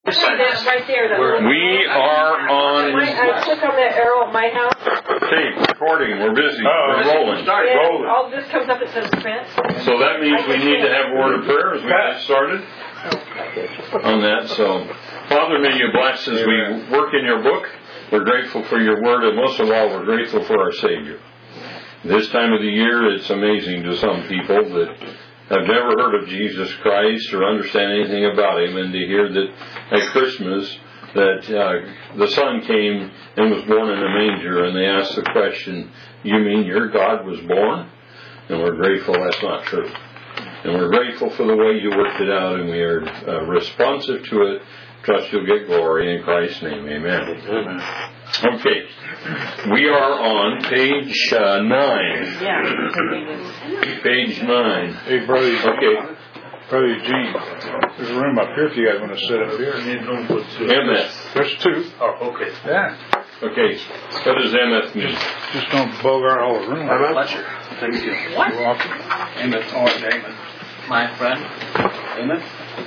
Right there. We are on. I click on that arrow at my house. Tape, recording, we're busy, we're rolling. Yeah, all this comes up, it says print. So that means we need to have a word of prayer as we get started on that. So, Father, may you bless as we work in your book. We're grateful for your word, and most of all, we're grateful for our Savior. This time of the year, it's amazing to some people that have never heard of Jesus Christ or understand anything about Him, and to hear that at Christmas that the Son came and was born in a manger, and they ask the question, you mean your God was born? And we're grateful that's not true. And we're grateful for the way you worked it out, and we are responsive to it. Trust you'll get glory in Christ's name. Amen. Okay. We are on page 9. Yeah. Page 9. Hey, Brother Eugene. Okay. Brother Eugene, there's a room up here if you guys want to sit up here. MF. There's two. Oh, okay. Yeah. Okay. What does MF mean? Just don't bogart all the room. Pleasure. Thank you. What? You're welcome. Amen. Oh, amen. My friend. Amen.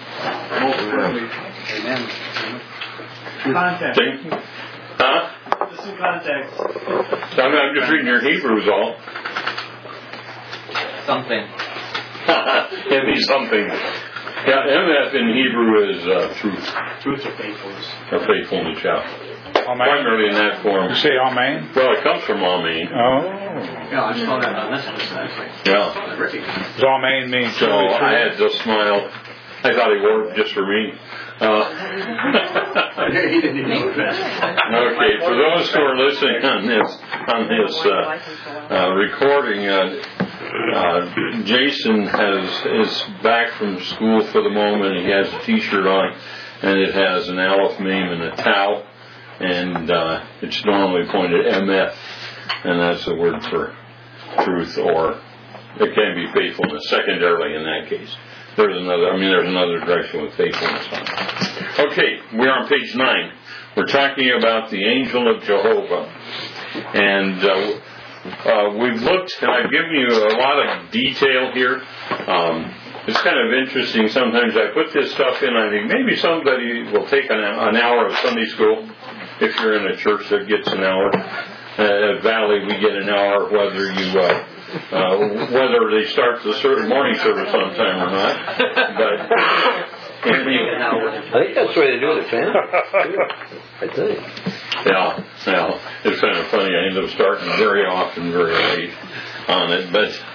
Amen. Context. Thank you. Huh? Just some context. I'm just reading your Hebrews all. Something. It means something. Yeah, MF in Hebrew is truth. Truth or faithfulness. Or faithfulness, yeah. Amen. Primarily in that form. You say amen? Well, it comes from Amen. Oh. Yeah, I saw that on this one, actually. Yeah. Does amen mean So truly true? I had to smile. I thought he wore it just for me. He didn't even know that. Okay, for those who are listening on this recording, Jason is back from school for the moment. He has a T-shirt on, and it has an Aleph Mem and a Tau, and it's normally pointed MF, and that's the word for truth, or it can be faithfulness. Secondarily, in that case, there's another direction with faithfulness on it. Okay, we're on page 9. We're talking about the angel of Jehovah, and we've looked, and I've given you a lot of detail here. It's kind of interesting. Sometimes I put this stuff in. I think maybe somebody will take an hour of Sunday school if you're in a church that gets an hour. At Valley, we get an hour, whether they start the morning service on time or not. But I think that's the way they do it, man. I think. Yeah, it's kind of funny. I end up starting very often, very late on it.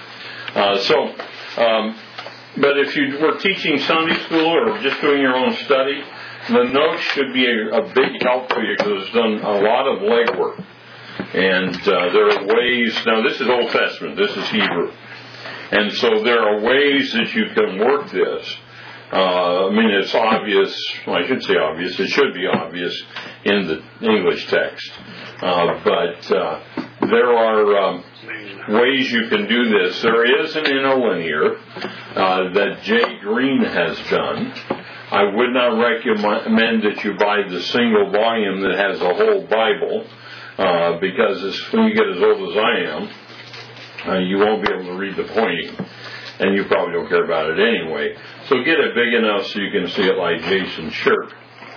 But if you were teaching Sunday school or just doing your own study, the notes should be a big help for you because it's done a lot of legwork. And there are ways, now this is Old Testament, this is Hebrew. And so there are ways that you can work this. It's obvious, well, I should say obvious, it should be obvious in the English text. But there are ways you can do this. There is an interlinear that Jay Green has done. I would not recommend that you buy the single volume that has the whole Bible, because when you get as old as I am, you won't be able to read the pointing, and you probably don't care about it anyway. So get it big enough so you can see it like Jason's shirt.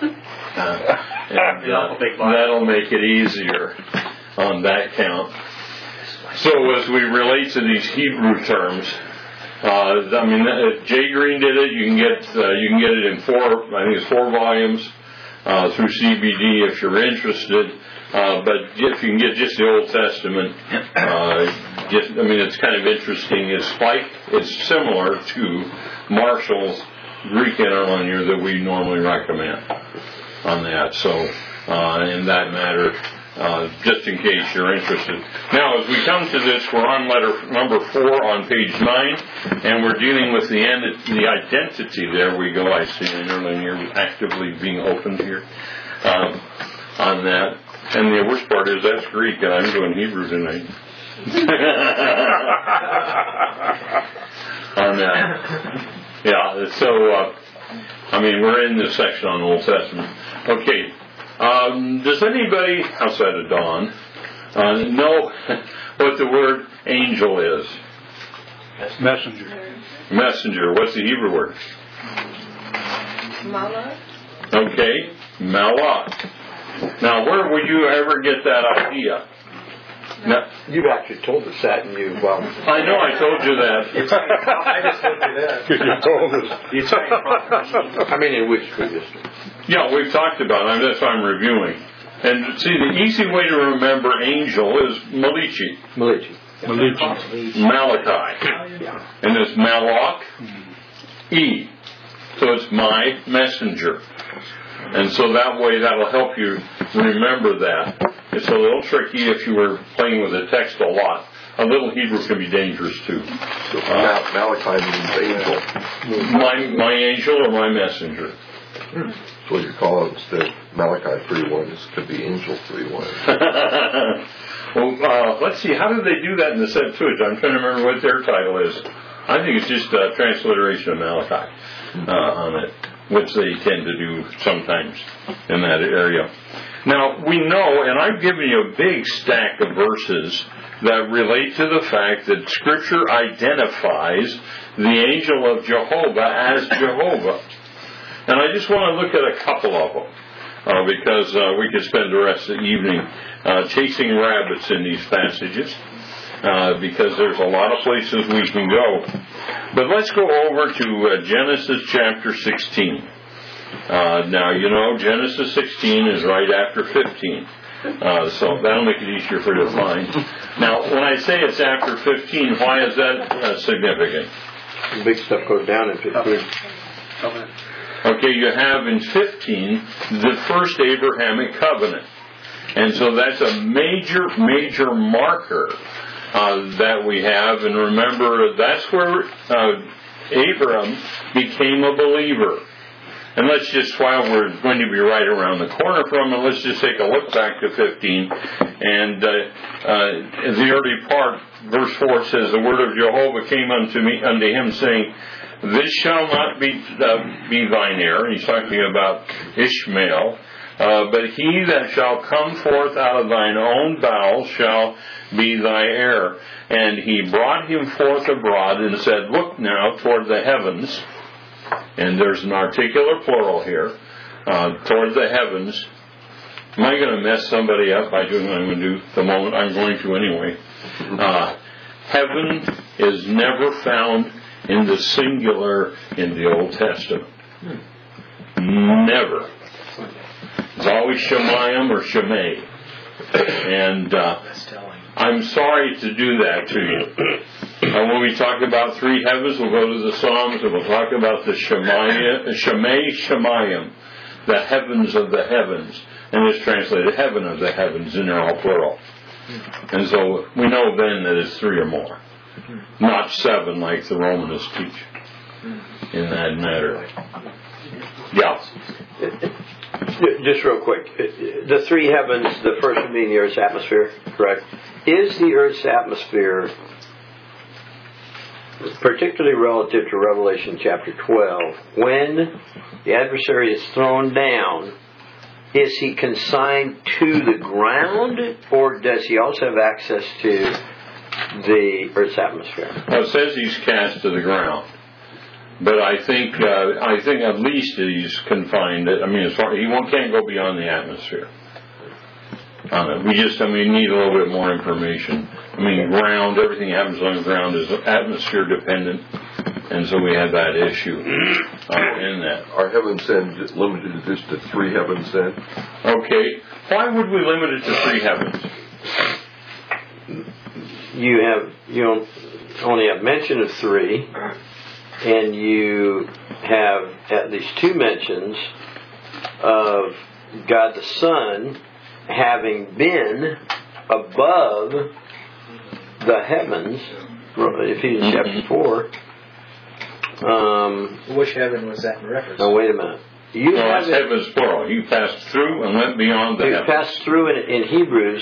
That'll make it easier on that count. So as we relate to these Hebrew terms, Jay Green did it. You can get it in 4 volumes through CBD if you're interested. But if you can get just the Old Testament, it's kind of interesting. It's similar to Marshall's Greek interlinear that we normally recommend on that. So in that matter, just in case you're interested. Now, as we come to this, we're on letter number 4 on page 9, and we're dealing with the identity. There we go. I see an interlinear actively being opened here on that. And the worst part is that's Greek, and I'm doing Hebrew tonight. On that. Yeah, so, we're in this section on Old Testament. Okay. Does anybody, outside of Dawn, know what the word angel is? Messenger. Messenger. What's the Hebrew word? Malach. Okay, Malak. Now, where would you ever get that idea? Now, You've actually told us that, and you, well... I know I told you that. I just looked at that. You told us. I mean, in which previous? Yeah, we've talked about it. That's why I'm reviewing. And see, the easy way to remember angel is Malichi. Malachi. And it's Malak, E. So it's my messenger. And so that way that'll help you remember that. It's a little tricky if you were playing with the text a lot. A little Hebrew can be dangerous too. So Malachi means angel. My angel or my messenger. So what you call it instead of Malachi 3:1, this could be angel 3:1. Well, let's see, how did they do that in the Septuagint? I'm trying to remember what their title is. I think it's just a transliteration of Malachi on it, which they tend to do sometimes in that area. Now, we know, and I've given you a big stack of verses that relate to the fact that Scripture identifies the angel of Jehovah as Jehovah. And I just want to look at a couple of them, because we could spend the rest of the evening chasing rabbits in these passages, because there's a lot of places we can go. But let's go over to Genesis chapter 16. Now, you know, Genesis 16 is right after 15. So that'll make it easier for you to find. Now, when I say it's after 15, why is that significant? The big stuff goes down in 15. Okay, you have in 15 the first Abrahamic covenant. And so that's a major marker that we have. And remember, that's where Abram became a believer. And let's just, while we're going to be right around the corner from it, let's just take a look back to 15. And in the early part, verse 4 says, the word of Jehovah came unto him, saying, this shall not be thine heir. And he's talking about Ishmael. But he that shall come forth out of thine own bowels shall be thy heir. And he brought him forth abroad and said, look now toward the heavens. And there's an articular plural here. Toward the heavens. Am I going to mess somebody up by doing what I'm going to do the moment? I'm going to anyway. Heaven is never found in the singular in the Old Testament. Never. It's always Shemayim or Shemay. And I'm sorry to do that to you. When we talk about three heavens, we'll go to the Psalms and we'll talk about the Shemayim, the heavens of the heavens. And it's translated heaven of the heavens, and they're all plural. And so we know then that it's three or more. Not seven like the Romanists teach in that matter. Yeah. Just real quick. The three heavens, the first one being the Earth's atmosphere, correct? Is the Earth's atmosphere, particularly relative to Revelation chapter 12, when the adversary is thrown down, is he consigned to the ground, or does he also have access to the Earth's atmosphere? Well, it says he's cast to the ground, but I think at least he's confined. I mean, he can't go beyond the atmosphere. We just, need a little bit more information. Ground, everything happens on the ground is atmosphere dependent, and so we have that issue in that. Are heavens then limited just to three heavens then? Okay, why would we limit it to three heavens? You only have mention of three, and you have at least two mentions of God the Son having been above the heavens, Ephesians chapter 4. Which heaven was that in reference? Oh, wait a minute. That's heavens plural. You passed through and went beyond the heavens. You passed through in Hebrews.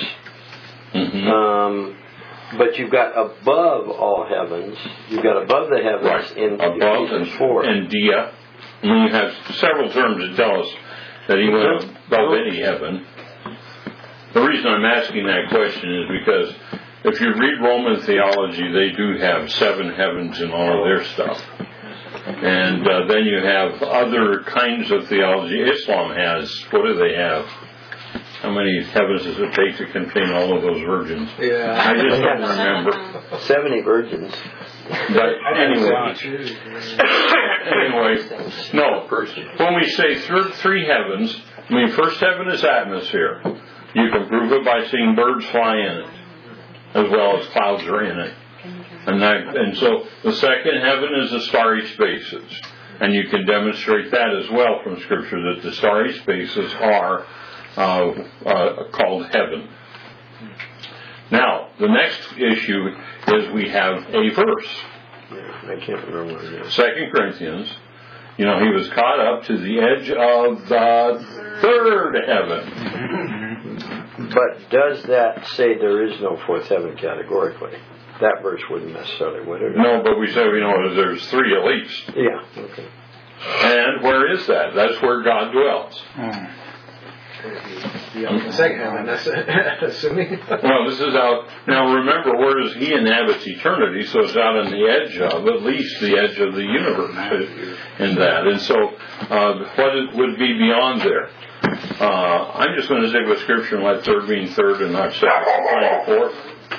Mm-hmm. But you've got above all heavens. You've got above the heavens in above Ephesians 4. And dia. And you have several terms that tell us that he went above any heaven. The reason I'm asking that question is because if you read Roman theology, they do have seven heavens in all of their stuff. And then you have other kinds of theology. Islam has, what do they have? How many heavens does it take to contain all of those virgins? Yeah. I just don't remember. 70 virgins. But anyway, no. When we say three heavens, I mean, first heaven is atmosphere. You can prove it by seeing birds fly in it, as well as clouds are in it. And so the second heaven is the starry spaces. And you can demonstrate that as well from Scripture, that the starry spaces are called heaven. Now, the next issue is we have a verse. I can't remember what it is. 2 Corinthians. He was caught up to the edge of the third heaven. But does that say there is no fourth heaven categorically? That verse wouldn't necessarily, would it? No, but we say we know there's three at least. Yeah, okay. And where is that? That's where God dwells. The second heaven, that's assuming. Well, this is out. Now remember, where does He inhabits eternity? So it's out on the edge of, at least the edge of the universe in that. And so what would be beyond there? I'm just going to stick with Scripture and let third mean third and not second and fourth.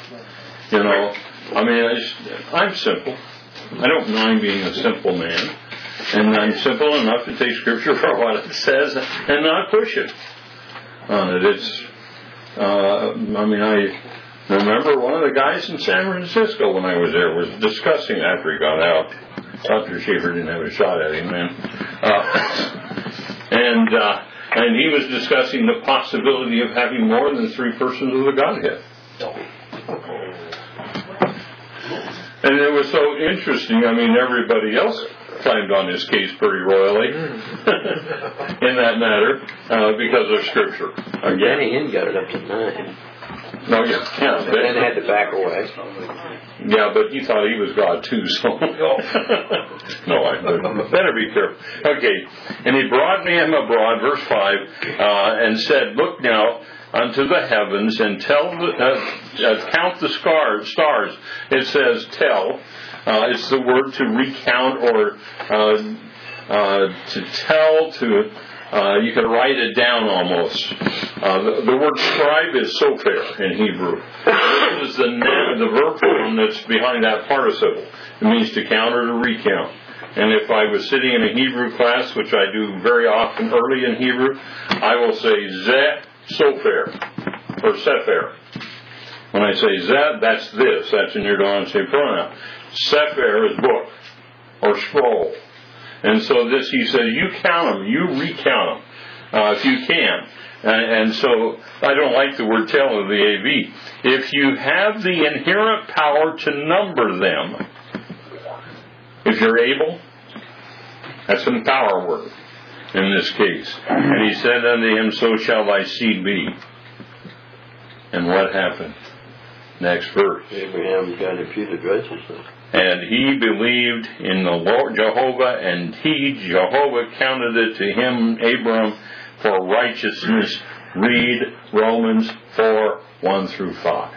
I'm simple. I don't mind being a simple man. And I'm simple enough to take Scripture for what it says and not push it on it. I remember one of the guys in San Francisco when I was there was discussing after he got out. Dr. Schaefer didn't have a shot at him, man. And he was discussing the possibility of having more than three persons of the Godhead. And it was so interesting. Everybody else climbed on his case pretty royally in that matter because of Scripture. Again, Danny Hinn got it up to 9. No, yeah. And then had to back away. Yeah, but he thought he was God too, so. No, I better be careful. Okay, and he brought me him abroad, verse 5, and said, "Look now unto the heavens and count the stars." It says tell. It's the word to recount or to tell, you can write it down almost. The word scribe is sofer in Hebrew. This is the verb form that's behind that participle. It means to count or to recount. And if I was sitting in a Hebrew class, which I do very often early in Hebrew, I will say ze sofer or sefer. When I say ze, that's this. That's in your dominant pronoun. Sefer is book or scroll. And so this, he says, you count them, you recount them, if you can. And so I don't like the word tell of the AV. If you have the inherent power to number them, if you're able, that's an power word in this case. And he said unto him, so shall thy seed be. And what happened? Next verse. Abraham got imputed righteousness. And he believed in the Lord Jehovah, and Jehovah, counted it to him, Abram, for righteousness. Read Romans 4, 1 through 5.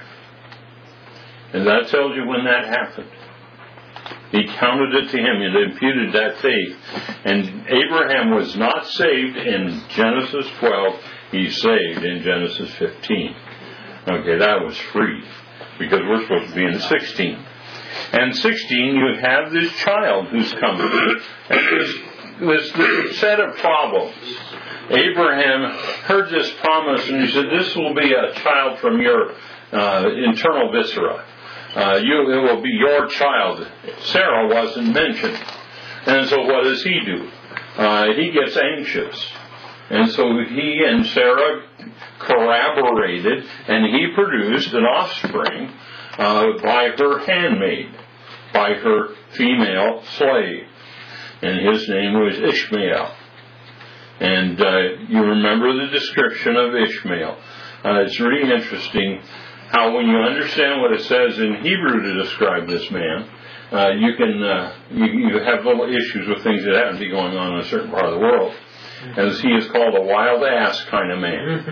And that tells you when that happened. He counted it to him, and imputed that faith. And Abraham was not saved in Genesis 12, he's saved in Genesis 15. Okay, that was free, because we're supposed to be in 16. And 16, you have this child who's coming. And this set of problems. Abraham heard this promise, and he said, this will be a child from your internal viscera. It will be your child. Sarah wasn't mentioned. And so what does he do? He gets anxious. And so he and Sarah corroborated, and he produced an offspring by her handmaid, by her female slave. And his name was Ishmael. And you remember the description of Ishmael. It's really interesting how when you understand what it says in Hebrew to describe this man, you have little issues with things that happen to be going on in a certain part of the world. As he is called a wild ass kind of man.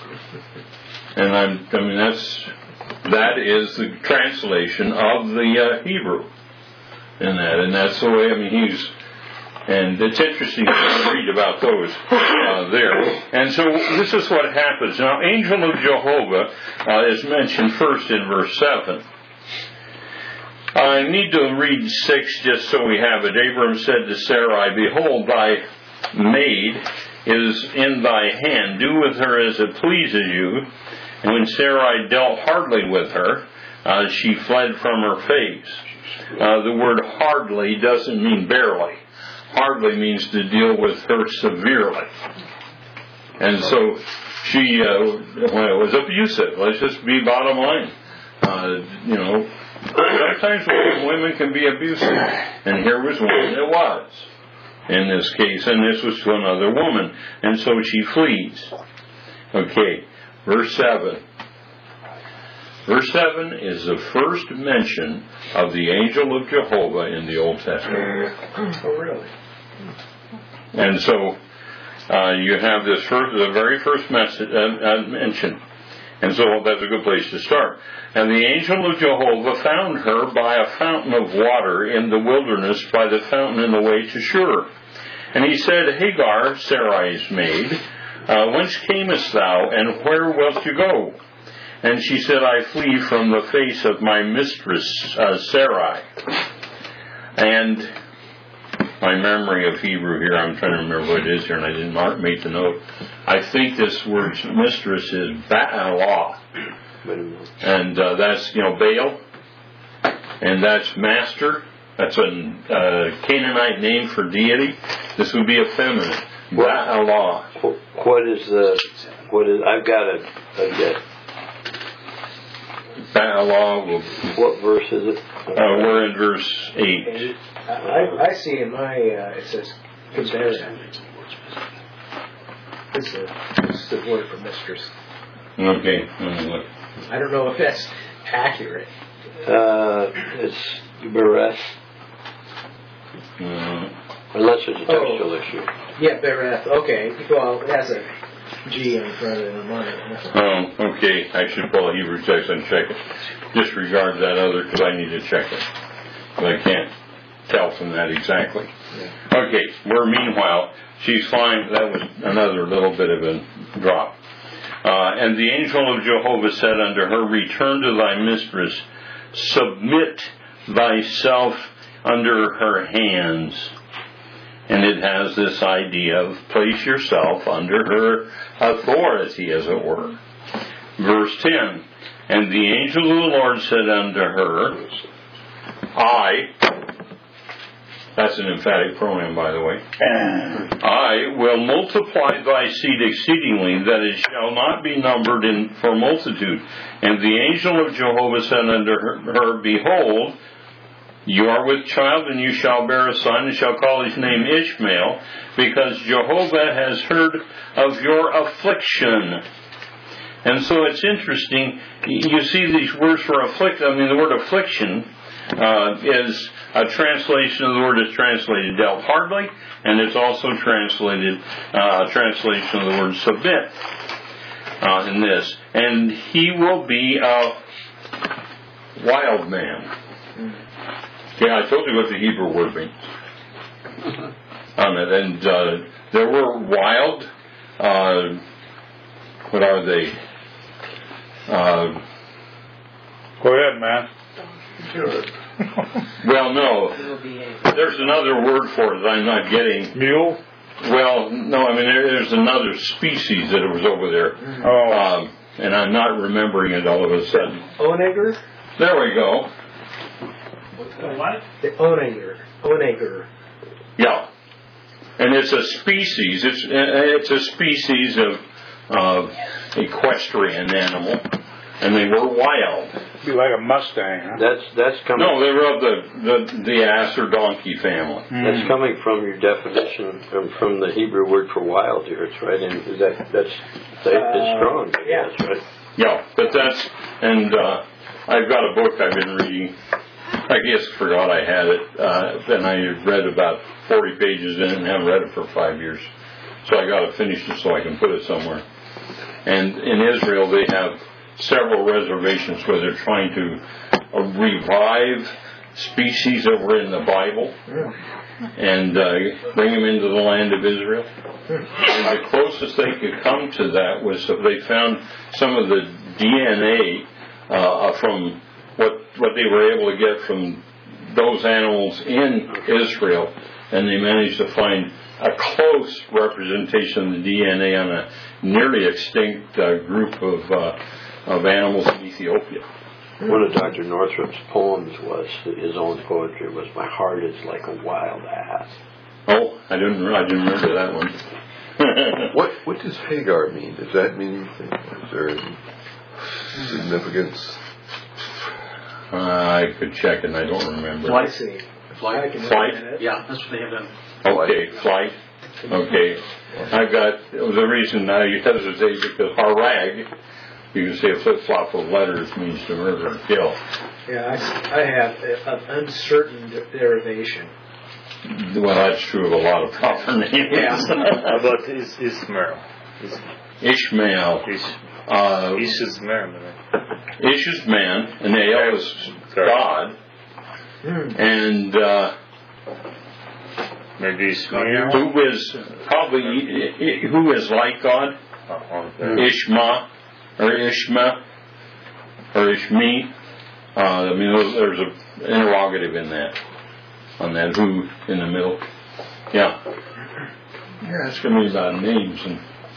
And that is the translation of the Hebrew in that. And that's the way, And it's interesting to read about those there. And so this is what happens. Now, angel of Jehovah is mentioned first in verse 7. I need to read 6 just so we have it. Abram said to Sarai, behold, thy maid is in thy hand. Do with her as it pleases you. And when Sarai dealt hardly with her, she fled from her face. The word hardly doesn't mean barely. Hardly means to deal with her severely. And so she was abusive. Let's just be bottom line. Sometimes women can be abusive. And here was one that was, in this case. And this was to another woman. And so she flees. Okay, verse 7. Verse 7 is the first mention of the angel of Jehovah in the Old Testament. Oh, really? And so you have this the very first mention. And so that's a good place to start. And the angel of Jehovah found her by a fountain of water in the wilderness, by the fountain in the way to Shur. And he said, Hagar, Sarai's maid, whence camest thou, and where wilt you go? And she said, I flee from the face of my mistress, Sarai. And my memory of Hebrew here, I'm trying to remember what it is here, and I didn't make the note. I think this word mistress is Ba'alah. And that's, Baal. And that's master. That's a Canaanite name for deity. This would be a feminine. Ba'alah. I've got a Ba'alah. What verse is it? We're in verse 8. I see in my, it says, Keberah. It's the word for mistress. Okay, let me look. I don't know if that's accurate. It's Bereth. Unless it's a textual issue. Yeah, Bereth. Okay. Well, it has a G in front of it on mine. Oh, okay. I should pull a Hebrew text and check it. Disregard that other because I need to check it. But I can't tell from that exactly. Yeah. Okay, meanwhile, she's flying. That was another little bit of a drop. And the angel of Jehovah said unto her, return to thy mistress, submit thyself under her hands. And it has this idea of place yourself under her authority, as it were. Verse 10, and the angel of the Lord said unto her, that's an emphatic pronoun, by the way, I will multiply thy seed exceedingly, that it shall not be numbered for multitude. And the angel of Jehovah said unto her, behold, you are with child, and you shall bear a son, and shall call his name Ishmael, because Jehovah has heard of your affliction. And so it's interesting, you see these words for affliction. The word affliction is a translation of the word is translated dealt hardly, and it's also translated translation of the word submit in this. And he will be a wild man. Yeah, I told you what the Hebrew word means on it. And there were wild, what are they? Go ahead, man. Sure. Well, no. There's another word for it that I'm not getting. Mule? Well, no, there's another species that was over there. Oh. And I'm not remembering it all of a sudden. Onager? There we go. What? The onager. Yeah. And it's a species. It's a species of equestrian animal. And they were wild. Be like a Mustang, huh? That's coming. No, they were of the ass or donkey family. That's coming from your definition from the Hebrew word for wild here. It's right in. It's strong. Yeah. That's right. Yeah, but and I've got a book I've been reading. I guess forgot I had it. And I read about 40 pages in it and haven't read it for 5 years. So I got to finish it so I can put it somewhere. And in Israel, they have several reservations where they're trying to revive species that were in the Bible. and bring them into the land of Israel. And the closest they could come to that was if they found some of the DNA from what they were able to get from those animals in Israel, and they managed to find a close representation of the DNA on a nearly extinct group of animals in Ethiopia. One of Dr. Northrup's poems was, his own poetry was, "My heart is like a wild ass." Oh, I didn't remember that one. What does Hagar mean? Does that mean anything? Is there any significance? I could check and I don't remember. Flight. Flight. Yeah, that's what they have done. Okay, flight. Okay. I've got, the reason I hesitate because harag, you can say a flip-flop of letters means to murder and kill. Yeah, I have an uncertain derivation. Well, that's true of a lot of proper names. Yeah. How about Ishmael? Ishmael. Ish is man. Ish is man, and El is God. And Maybe Ishmael. who is like God? Ishma, or Ishma, or Ishmi. I mean, there's an interrogative in that, on that who in the middle. Yeah. You're asking me about names, and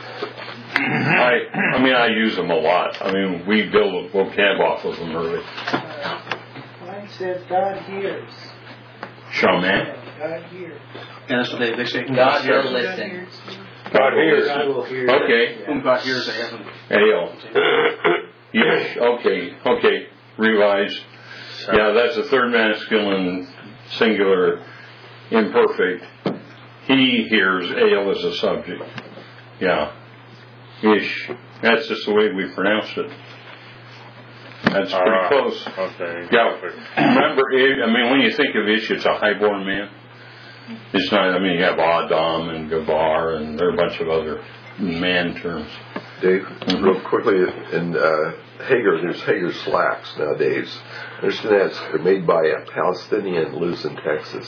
I mean, I use them a lot. I mean, we build a vocab off of them early. Mine says God hears. Shaman. God hears. And that's what they say. God will listen. God hears. God will hear. Okay. Whom God hears, they haven't. Ale. Yes. Okay. Revise. Yeah, that's the third masculine singular imperfect. He hears. Ale is a subject. Yeah. Ish. That's just the way we pronounced it. That's pretty close. Okay. Yeah. Remember, I mean, when you think of Ish, it's a highborn man. It's not, I mean, you have Adam and Gavar, and there are a bunch of other man terms. Dave, real quickly, in Hagar, there's Hagar slacks nowadays. Understand that they're made by a Palestinian lives in Texas.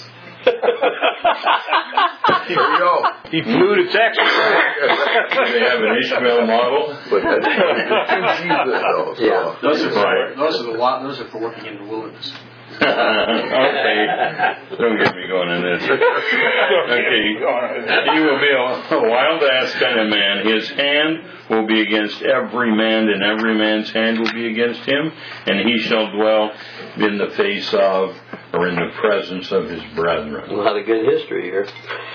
Here we go. He flew to Texas. They have an Ishmael model. But that's though. So. Yeah. Those are for working in the wilderness. Okay. Don't get me going in this. Okay. He will be a wild ass kind of man. His hand will be against every man, and every man's hand will be against him, and he shall dwell in the face of, or in the presence of his brethren. A lot of good history here.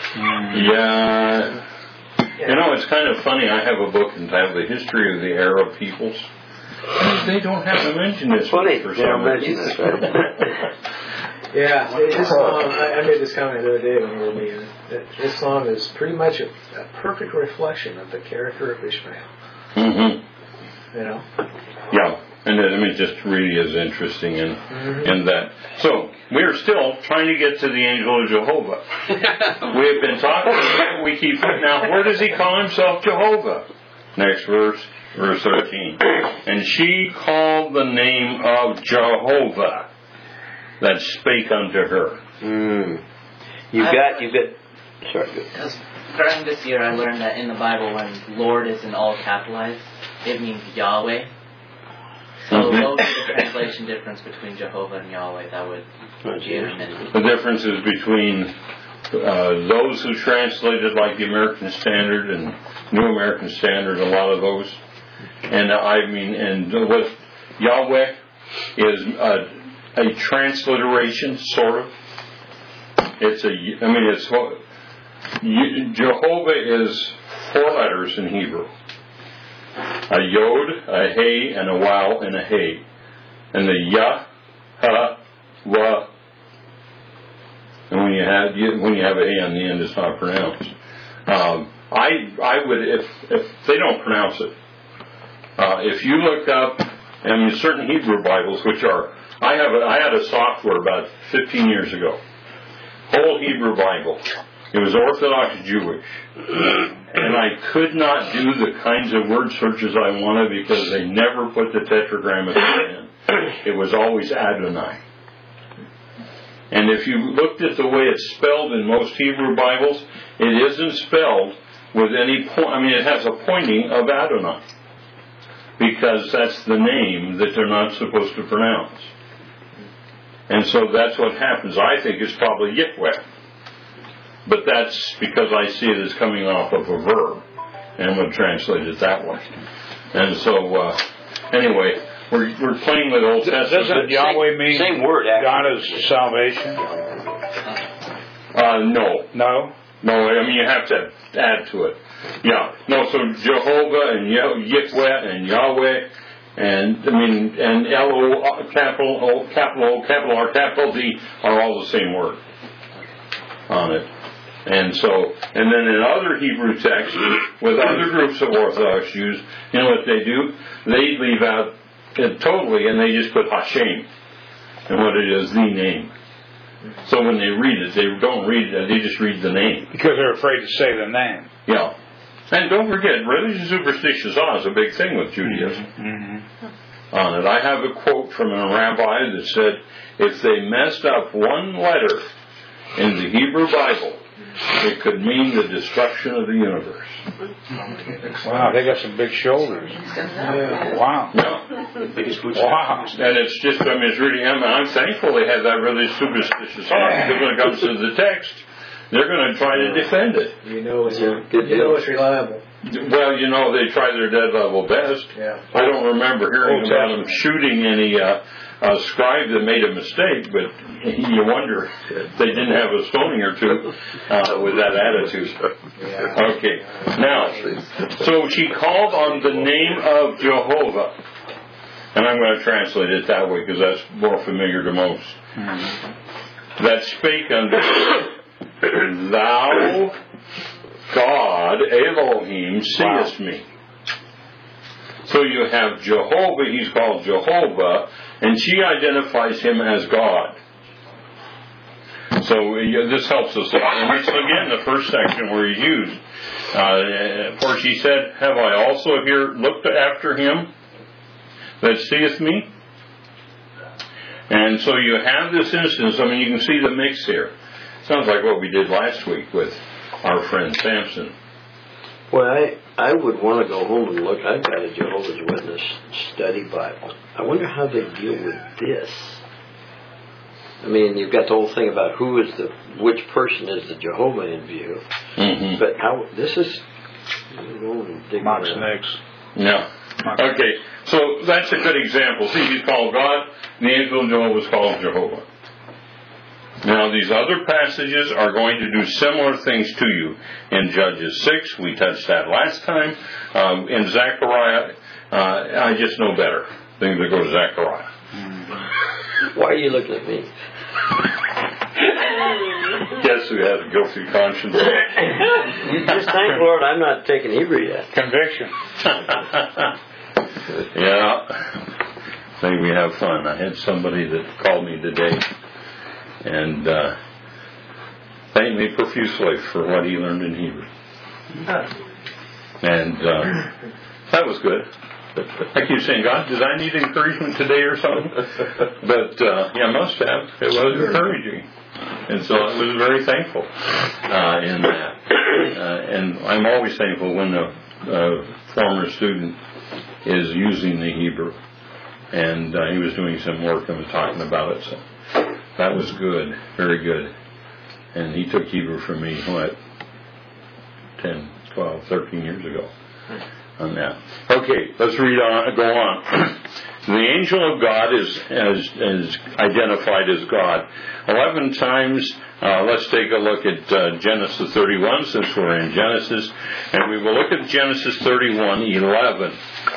Yeah. You know, it's kind of funny. I have a book entitled The History of the Arab Peoples. They don't have to mention this. Funny, for they don't some mention reason. this, right? Yeah, Islam, I made this comment the other day when you were meeting, that Islam is pretty much a perfect reflection of the character of Ishmael. Mm-hmm. You know? Yeah, and it just really is interesting in that. So, we're still trying to get to the angel of Jehovah. We've been talking, we keep, now where does he call himself Jehovah? Next verse 13. And she called the name of Jehovah that spake unto her. You've got. Sorry. During this year, I learned that in the Bible, when Lord is in all capitalized, it means Yahweh. So what would be the translation difference between Jehovah and Yahweh? That would give him. The difference is between those who translated like the American Standard and New American Standard, a lot of those. And and what Yahweh is a transliteration, sort of. Jehovah is 4 letters in Hebrew. A yod, a hey, and a waw, and a hey. And the yah, ha, wa. And when you have a hey on the end, it's not pronounced. I would, if they don't pronounce it, if you look up, certain Hebrew Bibles, which are, I had a software about 15 years ago, whole Hebrew Bible. It was Orthodox Jewish, and I could not do the kinds of word searches I wanted because they never put the tetragrammaton in. It was always Adonai. And if you looked at the way it's spelled in most Hebrew Bibles, it isn't spelled with any point. I mean, it has a pointing of Adonai, because that's the name that they're not supposed to pronounce. And so that's what happens. I think it's probably Yitweh. But that's because I see it as coming off of a verb, and would translate it that way. And so, anyway, we're playing with Old Testament. Doesn't Yahweh mean same word, God is salvation? No. No? No, I mean, you have to add to it. Yeah. No, so Jehovah and Yitweh and Yahweh and, I mean, and L-O, capital O, capital O, capital R, capital D are all the same word on it. And so, and then in other Hebrew texts, with other groups of Orthodox Jews, you know what they do? They leave out it totally, and they just put Hashem, and what it is, the name. So when they read it, they don't read it, they just read the name. Because they're afraid to say the name. Yeah. And don't forget, religious superstitious awe is a big thing with Judaism. Mm-hmm. On it. I have a quote from a rabbi that said, if they messed up one letter in the Hebrew Bible, it could mean the destruction of the universe. Wow, they got some big shoulders. Yeah. Wow. Yeah. Wow. And it's just, I mean, it's really, I'm thankful they have that religious superstitious awe, because when it comes to the text, they're going to try to defend it. You know it's reliable. Well, you know, they try their dead level best. Yeah. I don't remember hearing about them shooting any scribe that made a mistake, but you wonder if they didn't have a stoning or two with that attitude. Okay. Now, so she called on the name of Jehovah. And I'm going to translate it that way because that's more familiar to most. Mm-hmm. That spake unto thou, God, Elohim, seest me. So you have Jehovah, he's called Jehovah, and she identifies him as God. So this helps us. And it's again the first section where he's used. For she said, have I also here looked after him that seeth me? And so you have this instance, I mean, you can see the mix here. Sounds like what we did last week with our friend Samson. Well, I would want to go home and look. I've got a Jehovah's Witness study Bible. I wonder how they deal with this. I mean, you've got the whole thing about which person is the Jehovah in view. Mm-hmm. But how, this is... Mock snakes. No. Okay, so that's a good example. See, he's called God, and the angel of Jehovah is called Jehovah. Now, these other passages are going to do similar things to you. In Judges 6, we touched that last time. In Zechariah, I just know better than to go to Zechariah. Why are you looking at me? Yes, we have a guilty conscience. You just thank the Lord I'm not taking Hebrew yet. Conviction. Yeah. Maybe we have fun. I had somebody that called me today and thanked me profusely for what he learned in Hebrew. And that was good. I keep saying, God, did I need encouragement today or something? But yeah, I must have. It was encouraging. And so I was very thankful in that. And I'm always thankful when a former student is using the Hebrew. And he was doing some work and was talking about it. So that was good, very good. And he took Hebrew from me, 10, 12, 13 years ago on that. Okay, let's read on. Go on. The angel of God is identified as God 11 times. Let's take a look at Genesis 31, since we're in Genesis, and we will look at Genesis 31:11.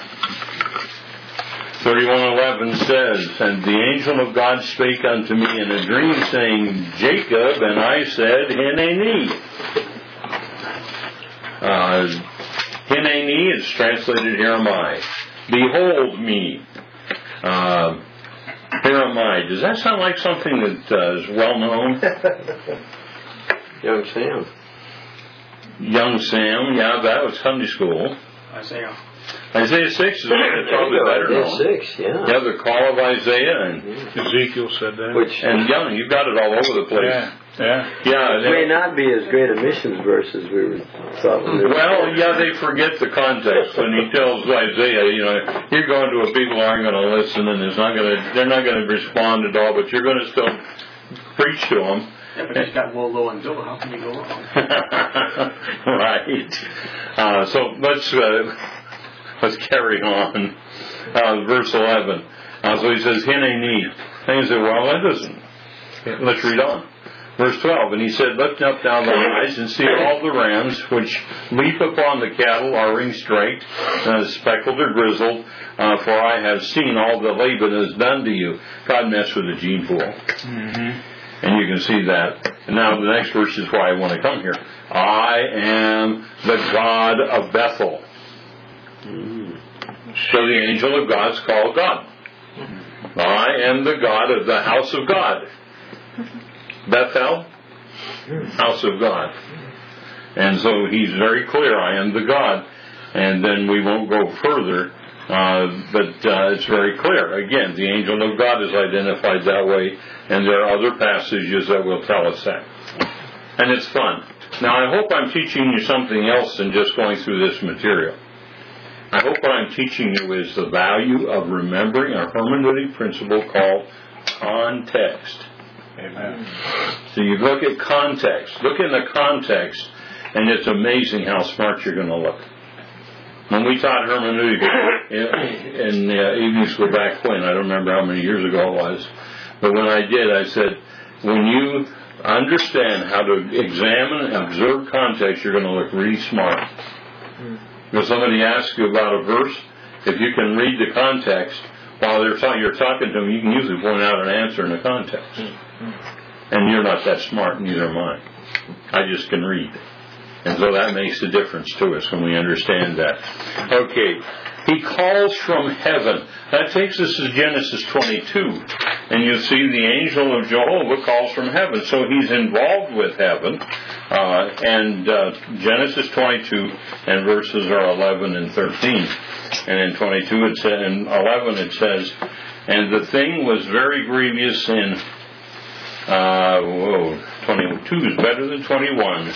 31:11 says, and the angel of God spake unto me in a dream, saying, Jacob, and I said, Hineni. Hineni is translated, here am I. Behold me. Here am I. Does that sound like something that is well known? Young Sam. Young Sam, yeah, that was Sunday school. Isaiah. Isaiah 6 is probably better known. Isaiah 6, yeah. Yeah, the call of Isaiah, and Ezekiel said that. and yeah, you've got it all over the place. Yeah. It may not be as great a missions verse as we were thought. Well, yeah, they forget the context when he tells Isaiah, you're going to a people who aren't going to listen, and they're not going to respond at all, but you're going to still preach to them. Yeah, but he's got Wolo and Zillah. How can you go wrong? Right. So let's carry on. Verse 11. So he says, Hine ni. And you say, well, that doesn't. Let's read on. Verse 12, and he said, Lift up now thine eyes and see all the rams which leap upon the cattle are ring straight, speckled or grizzled, for I have seen all that Laban has done to you. God messed with the gene pool. Mm-hmm. And you can see that. And now the next verse is why I want to come here. I am the God of Bethel. Mm. So the angel of God's called God. I am the God of the house of God. Bethel, house of God. And so he's very clear, I am the God. And then we won't go further, but it's very clear. Again, the angel of God is identified that way, and there are other passages that will tell us that. And it's fun. Now, I hope I'm teaching you something else than just going through this material. I hope what I'm teaching you is the value of remembering a hermeneutic principle called context. Amen. So you look at context. Look in the context, and it's amazing how smart you're going to look. When we taught hermeneutic in evening school back when, I don't remember how many years ago it was, but when I did, I said, when you understand how to examine and observe context, you're going to look really smart. If somebody asks you about a verse, if you can read the context, while you're talking to them, you can usually point out an answer in the context. And you're not that smart, neither am I. I just can read. And so that makes a difference to us when we understand that. Okay, he calls from heaven. That takes us to Genesis 22. And you see the angel of Jehovah calls from heaven. So he's involved with heaven. Genesis 22 and verses are 11 and 13. And in 22 it says, in 11 it says, and the thing was very grievous in 22 is better than 21.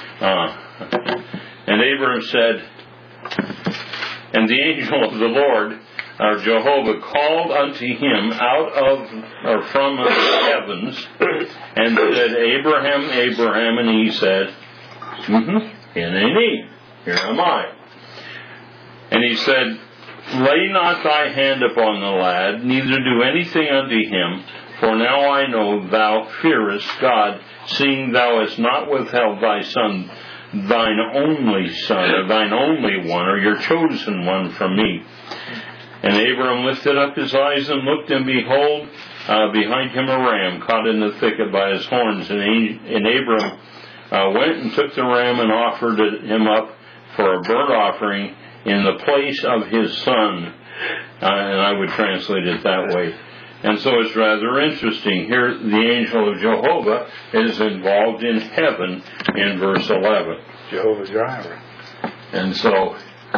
And Abraham said, and the angel of the Lord, our Jehovah, called unto him out of, or from the heavens, and said, Abraham, Abraham, and he said, Hineni, here am I. And he said, lay not thy hand upon the lad, neither do anything unto him, for now I know thou fearest God, seeing thou hast not withheld thy son, thine only son, or thine only one, or your chosen one from me. And Abram lifted up his eyes and looked, and behold, behind him a ram caught in the thicket by his horns. And Abram went and took the ram and offered him up for a burnt offering in the place of his son. And I would translate it that way. And so it's rather interesting. Here the angel of Jehovah is involved in heaven in verse 11. Jehovah's driver. And so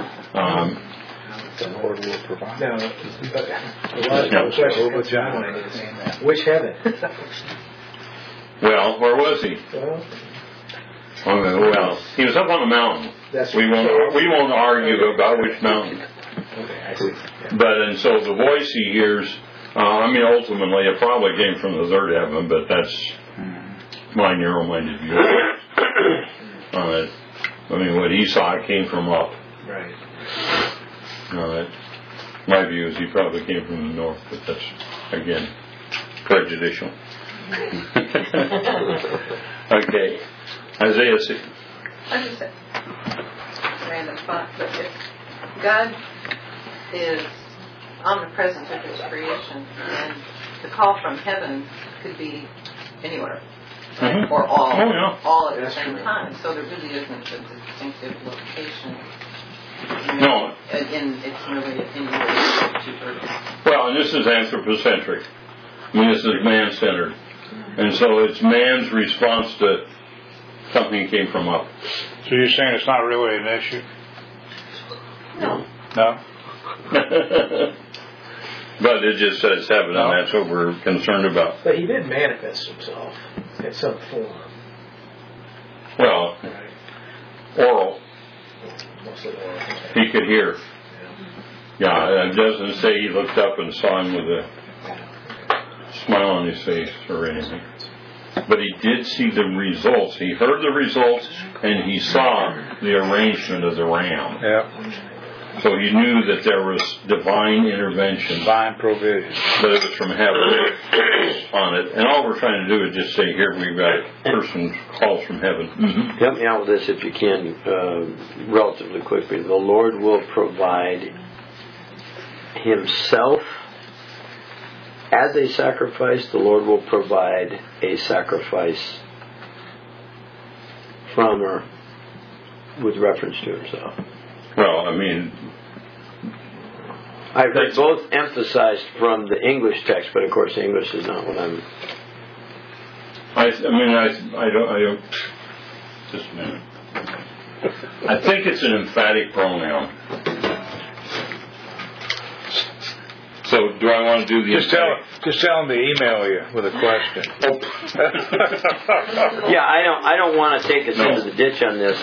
the Lord will provide. Now, a lot of questions come to mind is, which heaven? Well, where was he? Well, he was up on a mountain. We won't argue about which mountain. Okay, I see. Yeah. But and so the voice he hears, ultimately it probably came from the third heaven, but that's my narrow-minded view. What he saw came from up. Right. My view is he probably came from the north, but that's, again, prejudicial. Okay. Isaiah 6. I just said random thought, but if God is omnipresent of his creation, and the call from heaven could be anywhere, right? Or all at the same time. So there really isn't a distinctive location. No. It's really in Well, and this is anthropocentric. This is man-centered. And so it's man's response to something came from up. So you're saying it's not really an issue? No. But it just says heaven, and that's what we're concerned about. But he did manifest himself in some form. Well, oral. Mostly oral. He could hear. Yeah, it doesn't say he looked up and saw him with a smile on his face or anything. But he did see the results. He heard the results, and he saw the arrangement of the ram. Yeah. So he knew that there was divine intervention. Divine provision. But it was from heaven on it. And all we're trying to do is just say, here we've got a person calls from heaven. Mm-hmm. Help me out with this if you can, relatively quickly. The Lord will provide Himself as a sacrifice. The Lord will provide a sacrifice from or with reference to Himself. Well, I mean, I've heard both emphasized from the English text, but of course English is not what I'm. I don't. Just a minute. I think it's an emphatic pronoun. So, do I want to do the Just tell them to email you with a question. Yeah, I don't want to take us into the ditch on this.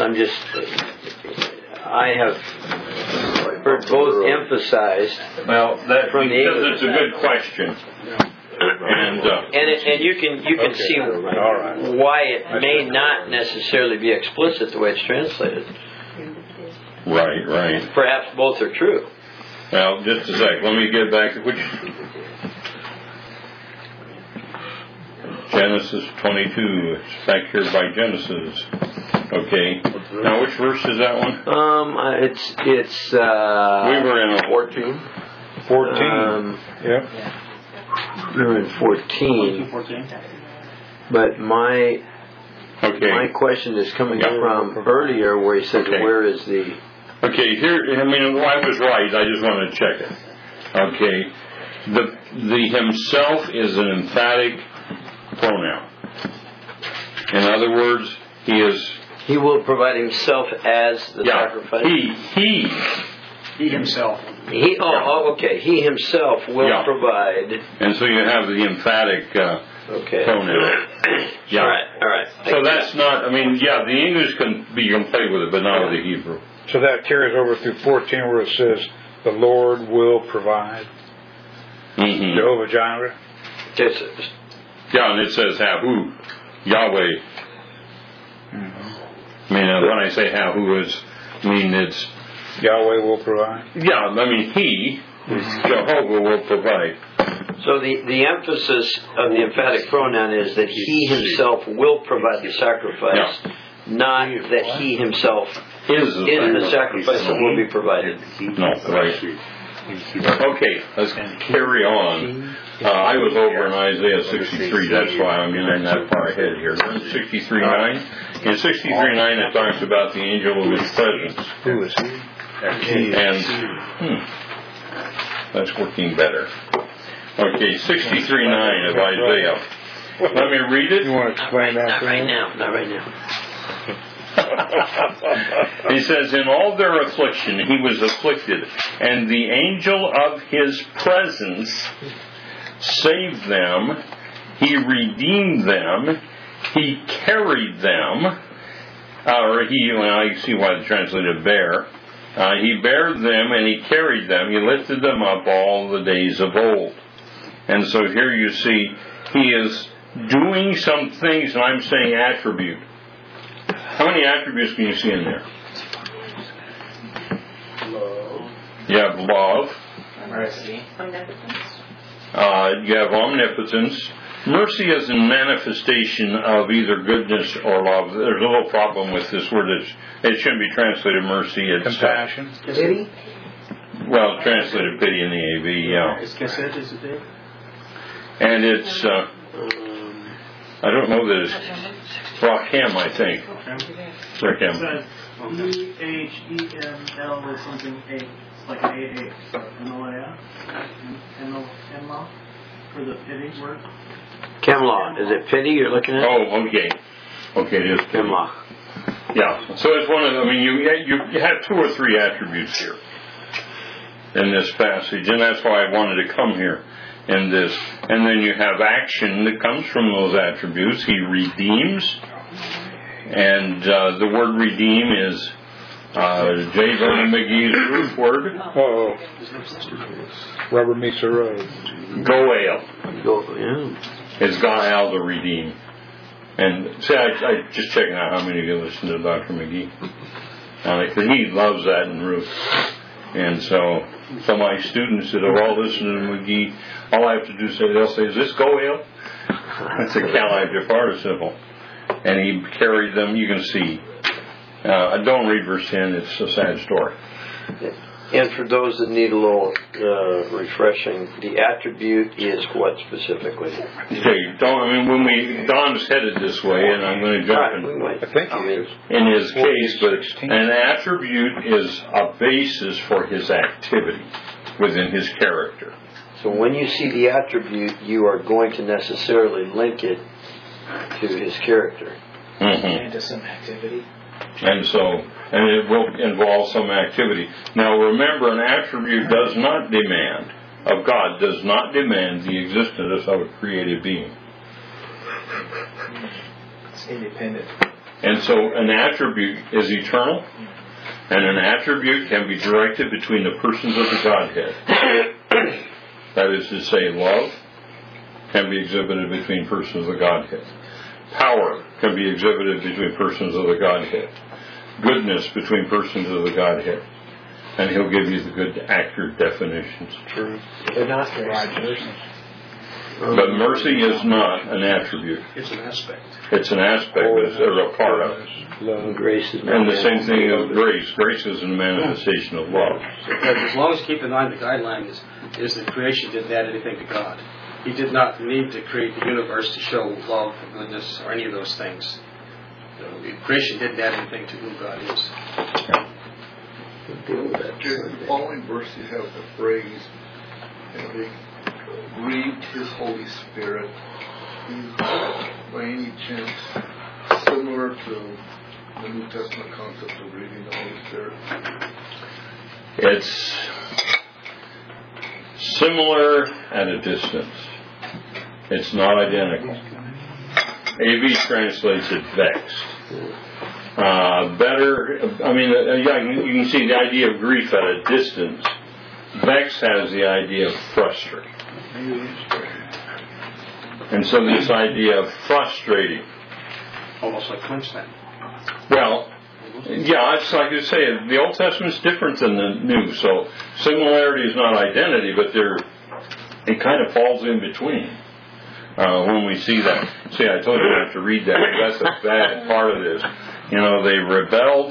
I have heard both emphasized. Well, that from the because English it's a good question. And you can see why it may not necessarily be explicit the way it's translated. Right. Perhaps both are true. Well, just a sec. Let me get back to which. Genesis 22. It's back here by Genesis. Okay. Now, which verse is that one? It's we were in 14. 14. Yep. We were in 14. But my question is coming from earlier where he says, where is the... Okay, here, I was right. I just want to check it. Okay. The himself is an emphatic pronoun. In other words, he will provide himself as the sacrifice. He himself. Okay. He himself will provide. And so you have the emphatic pronoun. Yeah. All right. So that's not, the English you can play with it, but not with the Hebrew. So that carries over through 14 where it says, the Lord will provide. Mm-hmm. Jehovah Jireh. Yeah, and it says Hahu, Yahweh. Mm-hmm. When I say Hahu, it's Yahweh will provide. Yeah, He, Jehovah, will provide. So the emphasis of the emphatic pronoun is that He Himself will provide the sacrifice, not that He Himself is the sacrifice that will be provided. No, right. Okay, let's carry on. I was over in Isaiah 63, that's why I'm in that far ahead here. 63:9. In 63:9 it talks about the angel of His presence. Who is He? And that's working better. Okay, 63:9 of Isaiah. Let me read it. You want to explain that? Not right now. He says, in all their affliction he was afflicted, and the angel of His presence saved them. He redeemed them. He carried them. I see why it's translated bear. He bare them and He carried them. He lifted them up all the days of old. And so here you see He is doing some things, and I'm saying attribute. How many attributes can you see in there? Love. You have love. Mercy. Omnipotence. You have omnipotence. Mercy is a manifestation of either goodness or love. There's a little problem with this word. It shouldn't be translated mercy. It's compassion. Pity? Well, translated pity in the AV, yeah. Is it big? And it's, I don't know that it's Rachem, I think. Rachem. EHEML is something like an AA. So Enla for the pity word. Kemlah. Is it pity you're looking at? Oh, okay. Okay, it is pity. Kemlah. Yeah. So it's one of, you have two or three attributes here. in this passage, and that's why I wanted to come here in this. And then you have action that comes from those attributes. He redeems, and the word redeem is J. Vernon McGee's root word. Rubber meets the road. Goel. Yeah. Is Gael to redeem. And see, I just checking out how many of you listen to Dr. McGee. He loves that in Ruth. And so my students that have all listened to McGee, all I have to do is they'll say, is this Goel? That's a Caliph participle. And he carried them, you can see. Don't read verse 10, it's a sad story. And for those that need a little refreshing, the attribute is what specifically? Okay, Don's headed this way, and I'm going to jump in his case, but an attribute is a basis for his activity within his character. So when you see the attribute, you are going to necessarily link it to his character. And to some activity. And it will involve some activity. Now remember, an attribute does not demand the existence of a created being. It's independent. And so an attribute is eternal, and an attribute can be directed between the persons of the Godhead. That is to say, love can be exhibited between persons of the Godhead. Power can be exhibited between persons of the Godhead. Goodness between persons of the Godhead. And he'll give you the good, accurate definitions. True. But not mercy. But mercy is not an attribute. It's an aspect. It's an aspect, it's a part of it. Love. Grace is and the same thing of grace. Grace is a manifestation of love. But as long as keep in mind the guideline is that creation didn't add anything to God. He did not need to create the universe to show love or goodness or any of those things. Creation didn't add anything to who God is. In the following verse you have the phrase, having grieved his Holy Spirit. Is that by any chance similar to the New Testament concept of grieving the Holy Spirit? It's similar at a distance. It's not identical. A.V. translates it vexed. You can see the idea of grief at a distance. Vex has the idea of frustrating. And so this idea of frustrating. Almost like clinch then. Well, yeah, it's like you say, the Old Testament's different than the New, so similarity is not identity, but it kind of falls in between. When we see that. See, I told you I have to read that. That's a bad part of this. They rebelled.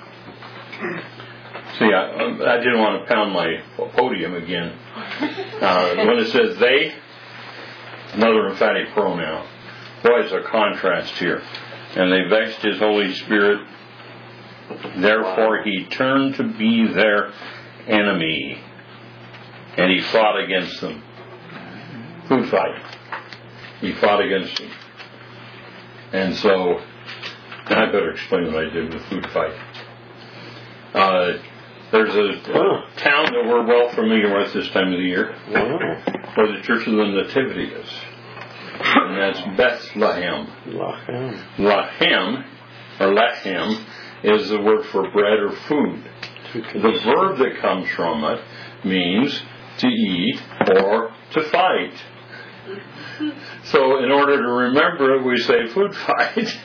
See, I didn't want to pound my podium again. When it says they, another emphatic pronoun. Boy, it's a contrast here. And they vexed his Holy Spirit. Therefore, he turned to be their enemy. And he fought against them. Food fight. He fought against them. And so, I better explain what I did with food fight. There's a town that we're well familiar with this time of the year, where the Church of the Nativity is. And that's Bethlehem. Lechem is the word for bread or food. The verb that comes from it means to eat or to fight. So in order to remember it, we say food fight.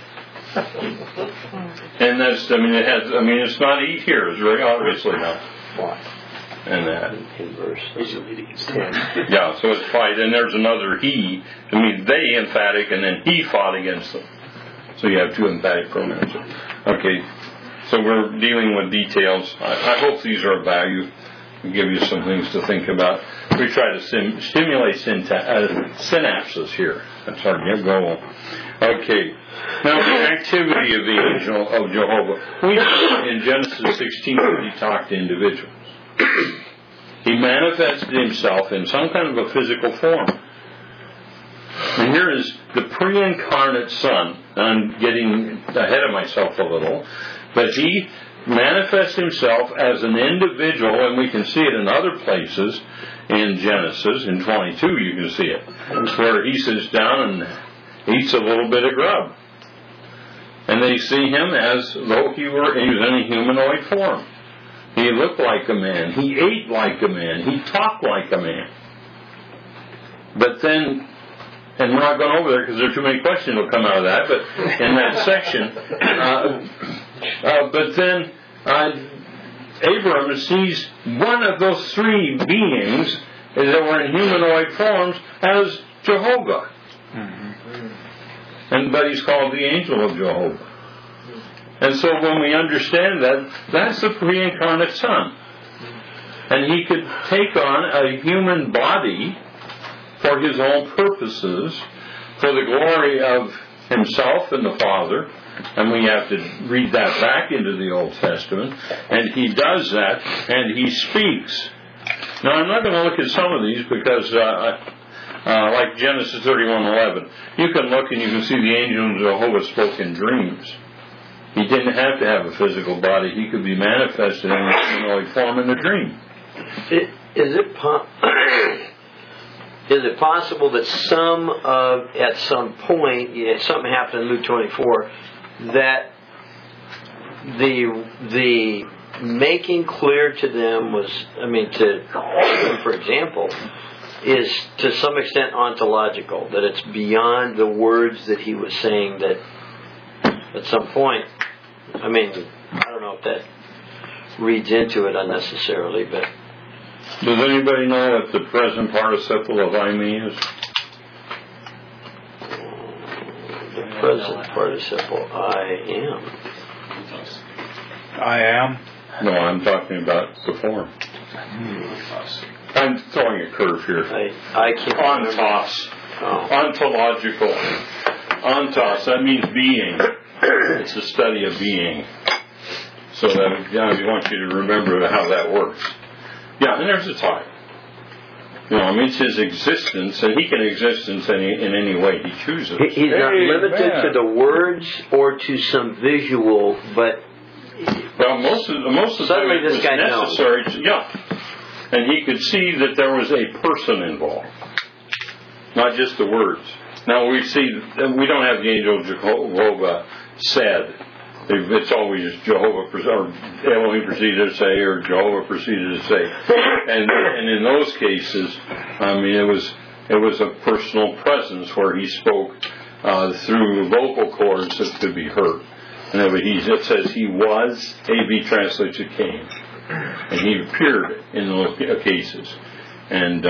And that's, it's not eat here, it's very obviously not. And that. In verse 10. Yeah, so it's fight. And there's another he. They emphatic, and then he fought against them. So you have two emphatic pronouns. Okay, so we're dealing with details. I hope these are of value and give you some things to think about. We try to stimulate synapses here. That's our goal. Okay. Now, the activity of the angel of Jehovah. We know in Genesis 16 that he talked to individuals. He manifested himself in some kind of a physical form. And here is the pre-incarnate Son. I'm getting ahead of myself a little. But he manifests himself as an individual, and we can see it in other places in Genesis. In 22 you can see it, where he sits down and eats a little bit of grub. And they see him as though he was in a humanoid form. He looked like a man. He ate like a man. He talked like a man. But then, and we're not going over there because there are too many questions that will come out of that, but in that section, but then Abram sees one of those three beings that were in humanoid forms as Jehovah. But he's called the angel of Jehovah. And so when we understand that, that's the pre-incarnate Son. And he could take on a human body for his own purposes, for the glory of himself and the Father. And we have to read that back into the Old Testament. And he does that, and he speaks. Now, I'm not going to look at some of these because, like Genesis 31:11, you can look and you can see the angel of Jehovah spoke in dreams. He didn't have to have a physical body. He could be manifested in a humanoid form in a dream. Is it possible that at some point, something happened in Luke 24, that the making clear to them was, for example, is to some extent ontological, that it's beyond the words that he was saying, that at some point, I don't know if that reads into it unnecessarily, but... Does anybody know what the present participle of I mean is? The present participle, I am. I am? No, I'm talking about the form. I'm throwing a curve here. I can't Ontos. Ontological. Ontos, that means being. It's the study of being. So that we want you to remember how that works. Yeah, and there's a type. It's his existence, and he can exist in any way he chooses. He's not limited to the words or to some visual, but... Well, most of the time it was necessary. And he could see that there was a person involved, not just the words. Now we don't have the angel of Jehovah said. It's always Jehovah or Elohim proceeded to say, or Jehovah proceeded to say. And in those cases, it was a personal presence where he spoke through vocal cords that could be heard. And it says he was, A.B. translates it came. And he appeared in those cases. And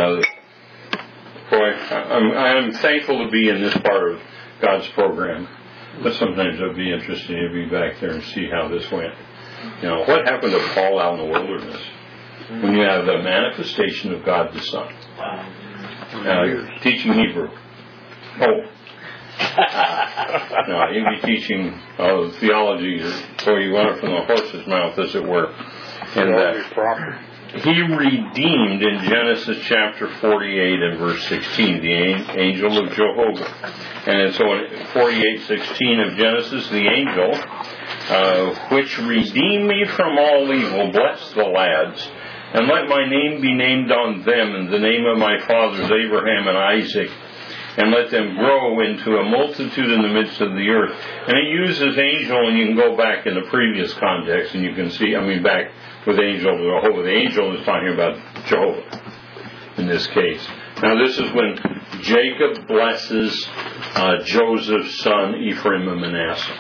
I'm thankful to be in this part of God's program. But sometimes it would be interesting to be back there and see how this went. What happened to Paul out in the wilderness? When you have the manifestation of God the Son. Teaching Hebrew. No, he'd be teaching theology, so he went from the horse's mouth, as it were. And he redeemed in Genesis chapter 48 and verse 16 the angel of Jehovah. And so in 48:16 of Genesis, the angel, which redeemed me from all evil, bless the lads, and let my name be named on them, and the name of my fathers Abraham and Isaac, and let them grow into a multitude in the midst of the earth. And he uses angel, and you can go back in the previous context, and you can see, back with angel of Jehovah. The angel is talking about Jehovah in this case. Now this is when Jacob blesses Joseph's son Ephraim and Manasseh.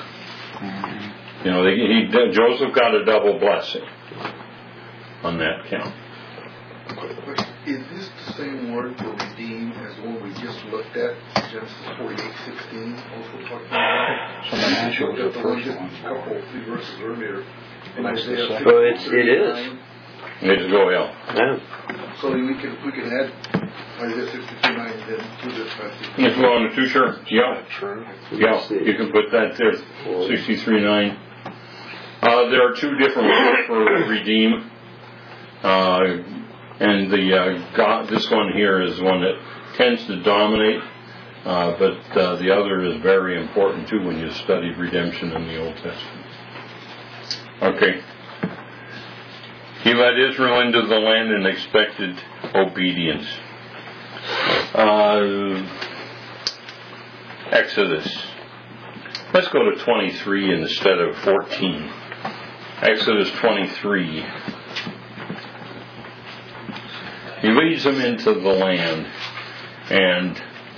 Joseph got a double blessing on that count. Is this the same word for redeem as the one we just looked at, Genesis 48:16, also talking about? The one just a few verses earlier. In Isaiah 50, it is. It's Goel. Yeah. So we can add Isaiah 63:9 then to this passage. If you want to, sure. Yeah. Yeah, you can put that there. 63:9. There are two different words for redeem. And this one here is one that tends to dominate, but the other is very important too when you study redemption in the Old Testament. Okay. He led Israel into the land and expected obedience. Exodus. Let's go to 23 instead of 14. Exodus 23. He leads them into the land. And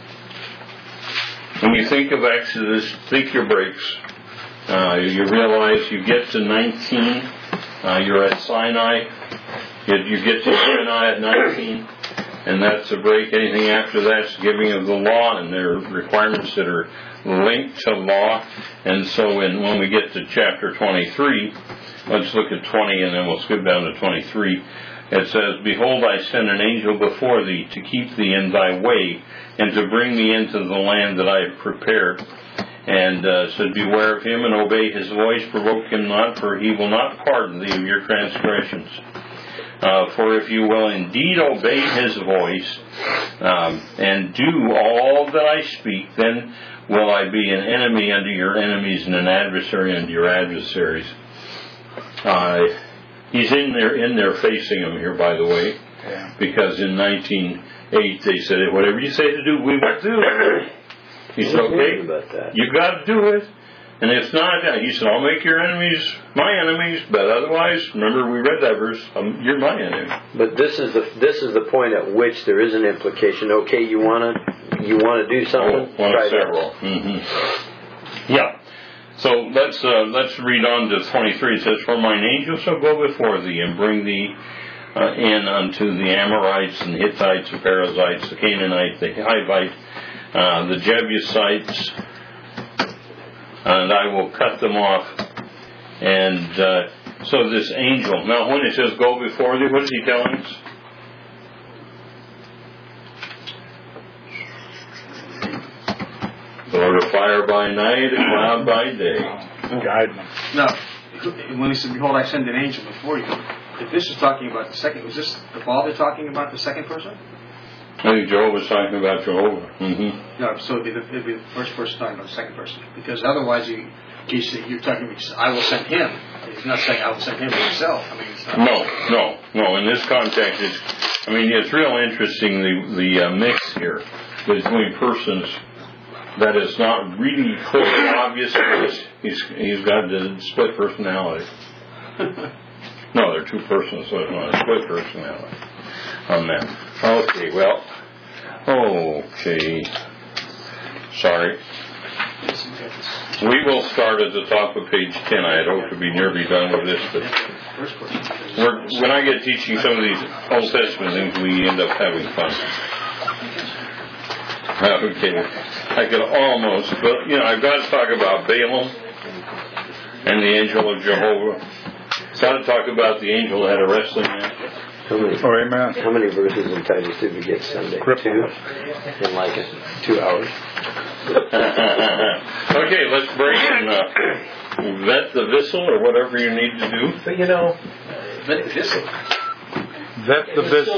when you think of Exodus, think your breaks. You realize you get to 19, you're at Sinai. You get to Sinai at 19, and that's a break. Anything after that's giving of the law, and there are requirements that are linked to law. And so when we get to chapter 23, let's look at 20 and then we'll skip down to 23. It says, "Behold, I send an angel before thee to keep thee in thy way and to bring thee into the land that I have prepared." And said, "Beware of him and obey his voice, provoke him not, for he will not pardon thee of your transgressions. For if you will indeed obey his voice and do all that I speak, then will I be an enemy unto your enemies and an adversary unto your adversaries." He's in there facing him here, by the way, because in 19:8 they said, "Whatever you say to do, we will do." He said, "Okay, you got to do it." And if not, he said, "I'll make your enemies my enemies, but otherwise, remember we read that verse, you're my enemy." But this is the point at which there is an implication. Okay, you want to do something? One of several. Mm-hmm. Yeah. So let's read on to 23. It says, "For mine angel shall go before thee and bring thee in unto the Amorites and the Hittites, the Perizzites, the Canaanites, the Hivite, the Jebusites, and I will cut them off." And so this angel, now when it says go before thee, what is he telling us? Lord of fire by night, a cloud by day. Guide them. No, when he said, "Behold, I send an angel before you," if this is talking about the second, was this the Father talking about the second person? I think Job was talking about Jehovah. Mm-hmm. No, so it'd be the first person talking about the second person, because otherwise you're talking about, "I will send him." He's not saying, "I will send him himself." I mean, it's not. No. In this context, it's real interesting the mix here between persons that is not really clearly obvious. He's got the split personality. No, they're two persons, so it's not a split personality on them. Okay, sorry. We will start at the top of page 10. I had hoped to be nearly done with this, but when I get teaching some of these Old Testament things, we end up having fun. Okay, I could almost, but I've got to talk about Balaam and the angel of Jehovah. Got to talk about the angel that had a wrestling match. Amen. How many verses in Titus did we get Sunday? 2? In like 2 hours. Okay, let's break and vet the vessel or whatever you need to do. But vet the vessel. Vet the vessel.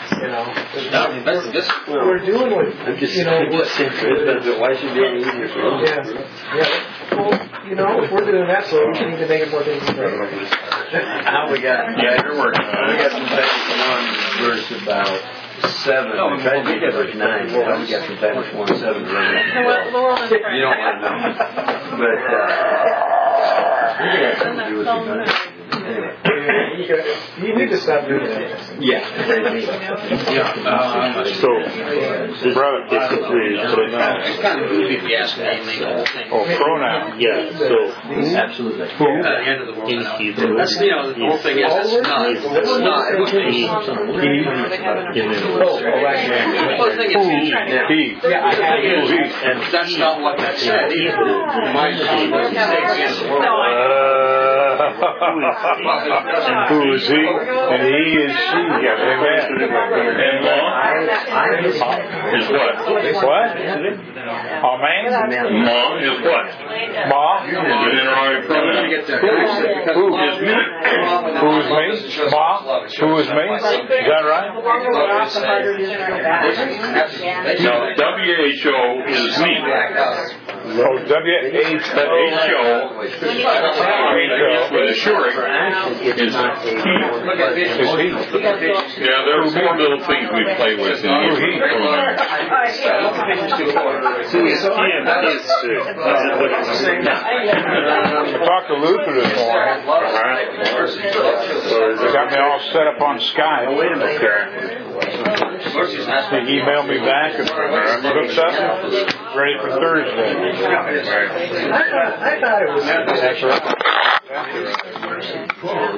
We're doing what I'm just interested. Why should it be any easier for us? Well, if we're doing that, so we need to make it more difficult. How we got? Yeah, you're working. We got some Titus 1 verse about 7. We tried to get verse 9. We got some Titus 1:7. You don't want to know, but we got something to do with the anyway. You need to stop doing that. Yeah. So, brother, please. It's kind of goofy if you ask me anything. Oh, pronoun. Yeah. So, absolutely. At the end of the world. That's the whole thing is that's not what they that's not what that said either. Who is he? And he is she. Amen. And law is what? What? Amen. Ma is what? Ma. An interrogative pronoun. Who is me? Who is me? Ma. Who is me? Is that right? No, WHO is me. Oh, W-H-O. I mean, with assuring is he. Yeah, there are 4 little things we play with in I talked to Luther this morning. They got me all set up on Skype. He emailed me back and hooked up, ready for Thursday. I thought it was.